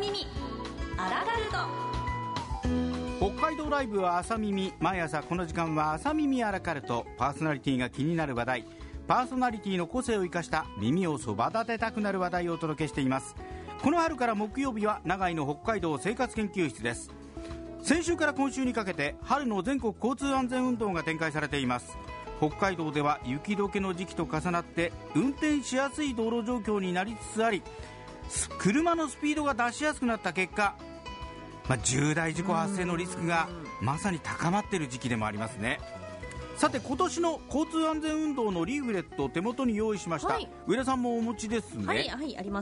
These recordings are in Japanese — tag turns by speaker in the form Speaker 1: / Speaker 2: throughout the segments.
Speaker 1: 耳アラガル
Speaker 2: ト。北海道ライブは朝耳。毎朝この時間は朝耳アラカルト。パーソナリティが気になる話題、パーソナリティの個性を生かした耳をそば立てたくなる話題をお届けしています。この春から木曜日は長井の北海道生活研究室です。先週から今週にかけて春の全国交通安全運動が展開されています。北海道では雪解けの時期と重なって運転しやすい道路状況になりつつあり、車のスピードが出しやすくなった結果、重大事故発生のリスクがまさに高まっている時期でもありますね。さて、今年の交通安全運動のリーフレットを手元に用意しました、上田さんもお持ちですね。
Speaker 1: はい、あります。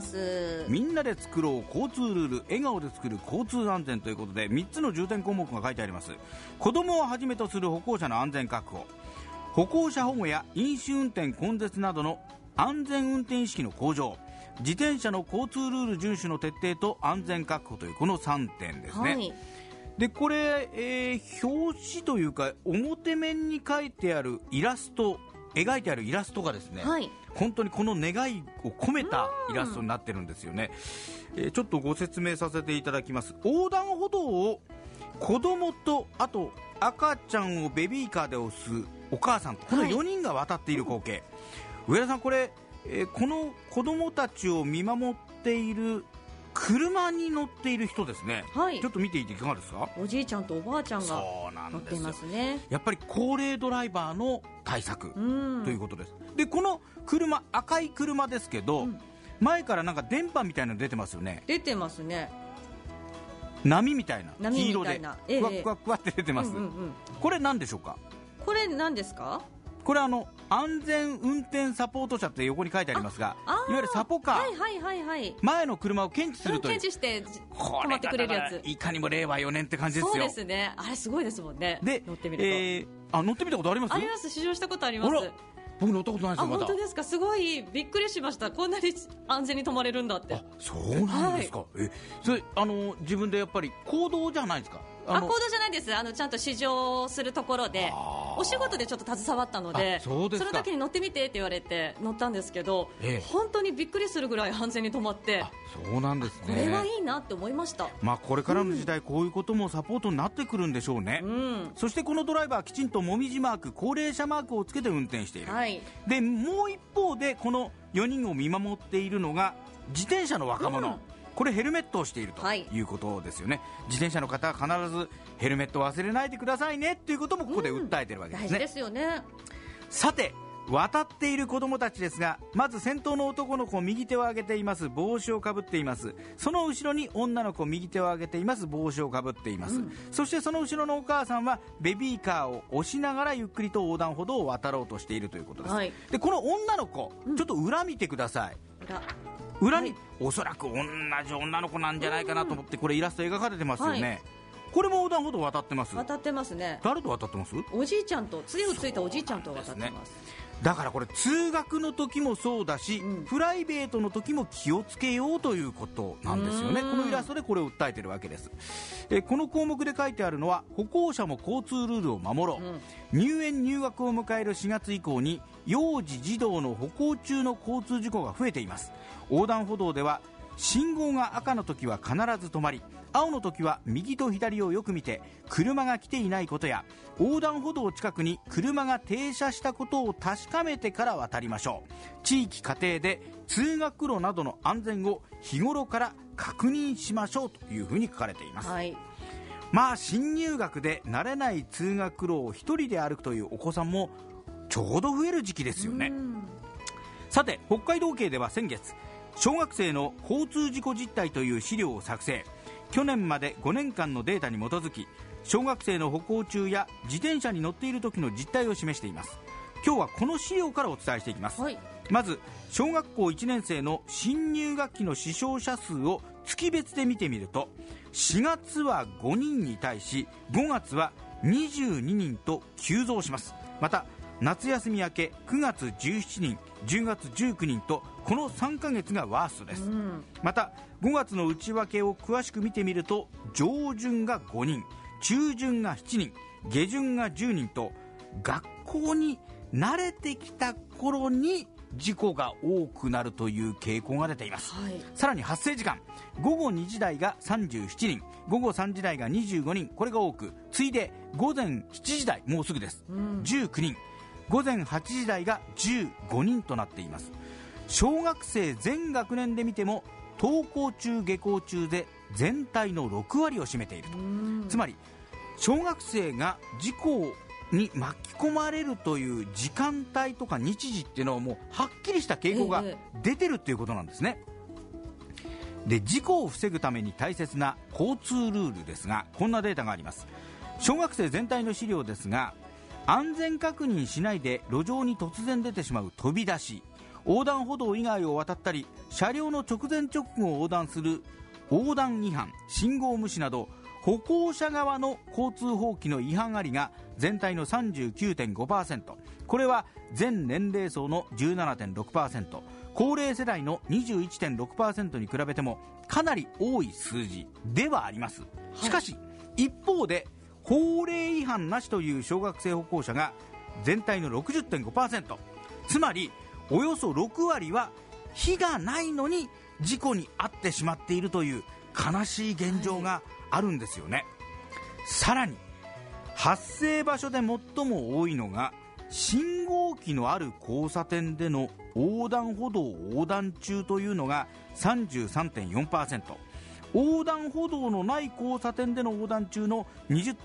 Speaker 2: みんなで作ろう交通ルール、笑顔で作る交通安全ということで3つの重点項目が書いてあります。子供をはじめとする歩行者の安全確保、歩行者保護や飲酒運転根絶などの安全運転意識の向上、自転車の交通ルール遵守の徹底と安全確保というこの3点ですね。でこれ、表紙というか表面に書いてあるイラスト、描いてあるイラストがですね、本当にこの願いを込めたイラストになってるんですよね。ちょっとご説明させていただきます。横断歩道を子供とあと赤ちゃんをベビーカーで押すお母さんと、この4人が渡っている光景、上田さん、これ、この子供たちを見守っている車に乗っている人ですね、ちょっと見ていていかがですか。
Speaker 1: おじいちゃんとおばあちゃんが乗っていますね。
Speaker 2: やっぱり高齢ドライバーの対策ということです。でこの車、赤い車ですけど、前からなんか電波みたいなの出てますよね。
Speaker 1: 出てますね。
Speaker 2: 波みたいな、黄色でクワ
Speaker 1: ク
Speaker 2: クワクワって出てます、これ何でしょうか。
Speaker 1: これ何ですか。
Speaker 2: これ安全運転サポート車って横に書いてありますが、いわゆるサポカー、前の車を検知するという、
Speaker 1: 検知して止まってくれるやつ。
Speaker 2: いかにも令和4年って感じですよ。
Speaker 1: そうですね、あれすごいですもんね。
Speaker 2: で
Speaker 1: 乗ってみると、
Speaker 2: 乗ってみたことあります？
Speaker 1: あります、試乗したことあります。
Speaker 2: 僕乗ったことないですよ。まだ。
Speaker 1: 本当ですか。すごいびっくりしました。こんなに安全に止まれるんだって。
Speaker 2: そうなんですか。それ自分でやっぱり公道じゃないですか。
Speaker 1: 公道じゃないです。ちゃんと試乗するところでお仕事でちょっと携わったので、その時に乗ってみてって言われて乗ったんですけど、本当にびっくりするぐらい安全に止まって、
Speaker 2: そうなんですね。
Speaker 1: これはいいなって思いました。
Speaker 2: これからの時代、こういうこともサポートになってくるんでしょうね、そしてこのドライバー、きちんともみじマーク、高齢者マークをつけて運転している、でもう一方でこの4人を見守っているのが自転車の若者、これヘルメットをしているということですよね、自転車の方は必ずヘルメットを忘れないでくださいねということもここで訴えているわけですね、
Speaker 1: 大事ですよね。
Speaker 2: さて、渡っている子供たちですが、まず先頭の男の子、右手を上げています、帽子をかぶっています。その後ろに女の子、右手を上げています、帽子をかぶっています、そしてその後ろのお母さんはベビーカーを押しながらゆっくりと横断歩道を渡ろうとしているということです、でこの女の子、ちょっと裏見てください。裏に、おそらく同じ女の子なんじゃないかなと思って、これイラスト描かれてますよね、これも横断歩道渡ってます。
Speaker 1: 渡ってますね。
Speaker 2: 誰と渡ってます？
Speaker 1: おじいちゃんと、杖をついたおじいちゃんと渡ってます。
Speaker 2: だからこれ通学の時もそうだし、プライベートの時も気をつけようということなんですよね。このイラストでこれを訴えているわけです。この項目で書いてあるのは、歩行者も交通ルールを守ろう、入園入学を迎える4月以降に幼児児童の歩行中の交通事故が増えています。横断歩道では信号が赤の時は必ず止まり、青の時は右と左をよく見て車が来ていないことや、横断歩道近くに車が停車したことを確かめてから渡りましょう。地域家庭で通学路などの安全を日頃から確認しましょうというふうに書かれています、新入学で慣れない通学路を一人で歩くというお子さんもちょうど増える時期ですよね。さて、北海道警では先月、小学生の交通事故実態という資料を作成。去年まで5年間のデータに基づき、小学生の歩行中や自転車に乗っている時の実態を示しています。今日はこの資料からお伝えしていきます、まず小学校1年生の新入学期の死傷者数を月別で見てみると、4月は5人に対し5月は22人と急増します。また夏休み明け9月17人、10月19人とこの3ヶ月がワーストです、また5月の内訳を詳しく見てみると、上旬が5人、中旬が7人、下旬が10人と、学校に慣れてきた頃に事故が多くなるという傾向が出ています、さらに発生時間、午後2時台が37人、午後3時台が25人、これが多く、次いで午前7時台、もうすぐです、19人、午前8時台が15人となっています。小学生全学年で見ても登校中下校中で全体の6割を占めていると。つまり小学生が事故に巻き込まれるという時間帯とか日時っていうのはもうはっきりした傾向が出てるということなんですね。で、事故を防ぐために大切な交通ルールですが、こんなデータがあります。小学生全体の資料ですが、安全確認しないで路上に突然出てしまう飛び出し、横断歩道以外を渡ったり車両の直前直後を横断する横断違反、信号無視など歩行者側の交通法規の違反ありが全体の 39.5%、 これは全年齢層の 17.6%、 高齢世代の 21.6% に比べてもかなり多い数字ではあります。しかし、一方で法令違反なしという小学生歩行者が全体の 60.5%、 つまりおよそ6割は非がないのに事故に遭ってしまっているという悲しい現状があるんですよね。さらに発生場所で最も多いのが信号機のある交差点での横断歩道横断中というのが 33.4%、 横断歩道のない交差点での横断中の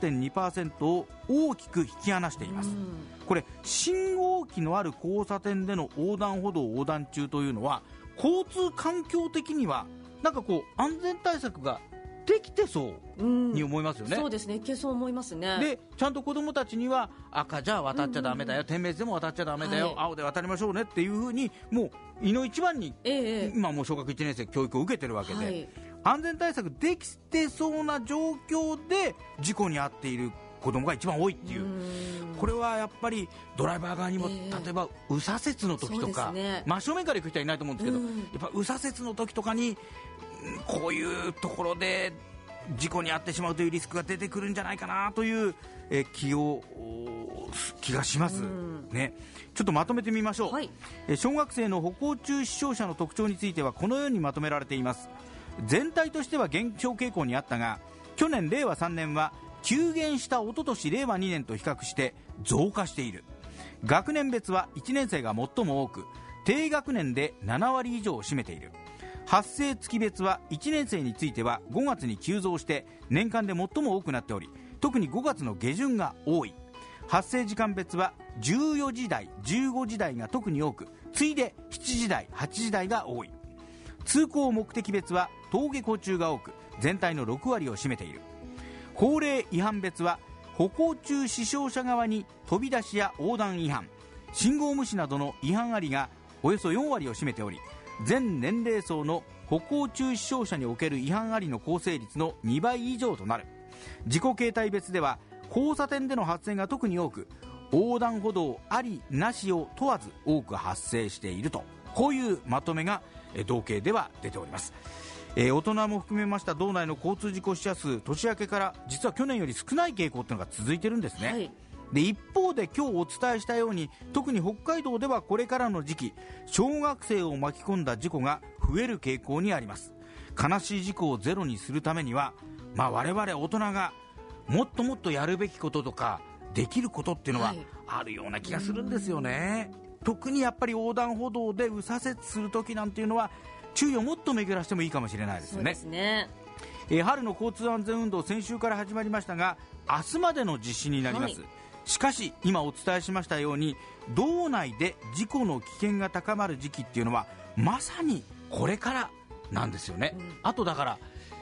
Speaker 2: 20.2% を大きく引き離しています。これ信号機のある交差点での横断歩道横断中というのは交通環境的にはなんかこう安全対策ができてそうに思いますよね。
Speaker 1: そうですね、いけそう思いますね。
Speaker 2: で、ちゃんと子どもたちには赤じゃ渡っちゃダメだよ、点滅でも渡っちゃダメだよ、青で渡りましょうねっていうふうにもういの一番に、今もう小学1年生教育を受けてるわけで、安全対策できてそうな状況で事故に遭っている子供が一番多いっていう、これはやっぱりドライバー側にも、例えば右左折の時とか、真正面から行く人はいないと思うんですけど、やっぱ右左折の時とかにこういうところで事故に遭ってしまうというリスクが出てくるんじゃないかなという気がします、ね。ちょっとまとめてみましょう、小学生の歩行中死傷者の特徴についてはこのようにまとめられています。全体としては減少傾向にあったが、去年令和3年は急減したおととし令和2年と比較して増加している。学年別は1年生が最も多く、低学年で7割以上を占めている。発生月別は1年生については5月に急増して年間で最も多くなっており、特に5月の下旬が多い。発生時間別は14時台15時台が特に多く、次いで7時台8時台が多い。通行目的別は登下校中が多く、全体の6割を占めている。法令違反別は歩行中死傷者側に飛び出しや横断違反、信号無視などの違反ありがおよそ4割を占めており、全年齢層の歩行中死傷者における違反ありの構成率の2倍以上となる。事故形態別では交差点での発生が特に多く、横断歩道ありなしを問わず多く発生していると、こういうまとめが統計では出ております。大人も含めました道内の交通事故死者数、年明けから実は去年より少ない傾向というのが続いているんですね、で一方で今日お伝えしたように、特に北海道ではこれからの時期、小学生を巻き込んだ事故が増える傾向にあります。悲しい事故をゼロにするためには、我々大人がもっともっとやるべきこととかできることっていうのはあるような気がするんですよね。特にやっぱり横断歩道で右左折するときなんていうのは注意をもっと巡らしてもいいかもしれないですよね。
Speaker 1: そうですね。
Speaker 2: 春の交通安全運動、先週から始まりましたが明日までの実施になります、しかし今お伝えしましたように、道内で事故の危険が高まる時期っていうのはまさにこれからなんですよね、あとだから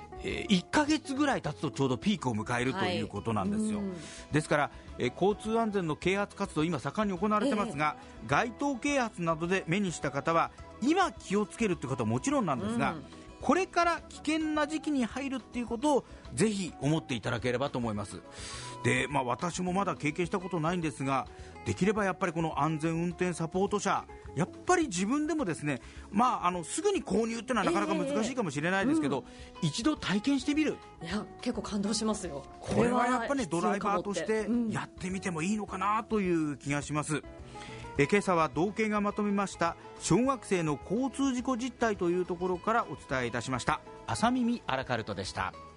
Speaker 2: 1ヶ月ぐらい経つとちょうどピークを迎えるということなんですよ、ですから交通安全の啓発活動今盛んに行われてますが、街頭啓発などで目にした方は今気をつけるってことはもちろんなんですが、これから危険な時期に入るっていうことをぜひ思っていただければと思います。で、私もまだ経験したことないんですが、できればやっぱりこの安全運転サポート車、やっぱり自分でもですね、すぐに購入っていうのはなかなか難しいかもしれないですけど、一度体験してみる。
Speaker 1: いや結構感動しますよ。
Speaker 2: これはやっぱり、ドライバーとしてやってみてもいいのかなという気がします。 今朝は道警がまとめました小学生の交通事故実態というところからお伝えいたしました。朝耳アラカルトでした。